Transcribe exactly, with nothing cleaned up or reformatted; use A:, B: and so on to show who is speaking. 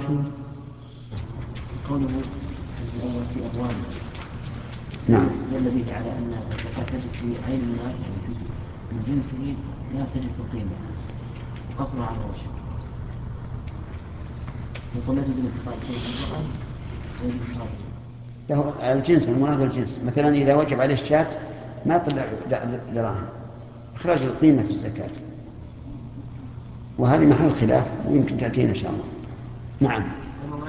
A: الراحمين.
B: قوله الأول في أبواب
A: نعم.
B: استدل به على أن الزكاة تجب في عين المال يعني من جنسه لا تجب في القيمة وقصر على الوجه. يقول لا تجب في طالب المرأة ويجب في طالب
A: له الجنس، المراد الجنس. مثلا إذا وجب عليه الشاة ما طلع دراهم، إخراج القيمة في الزكاة، وهذه محل خلاف ويمكن تأتينا إن شاء الله. نعم.